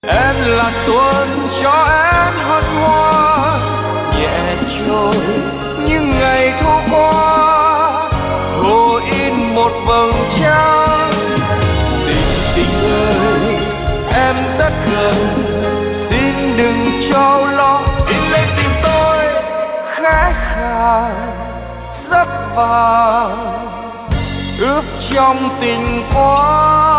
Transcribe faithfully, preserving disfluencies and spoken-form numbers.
Em là xuân cho em hân hoan nhẹ trôi những ngày thu qua, hồ in một vầng trăng. Tình tình ơi em rất gần, xin đừng cho lo, xin lên tìm tôi khẽ khàng rất vàng ướp trong tình quá.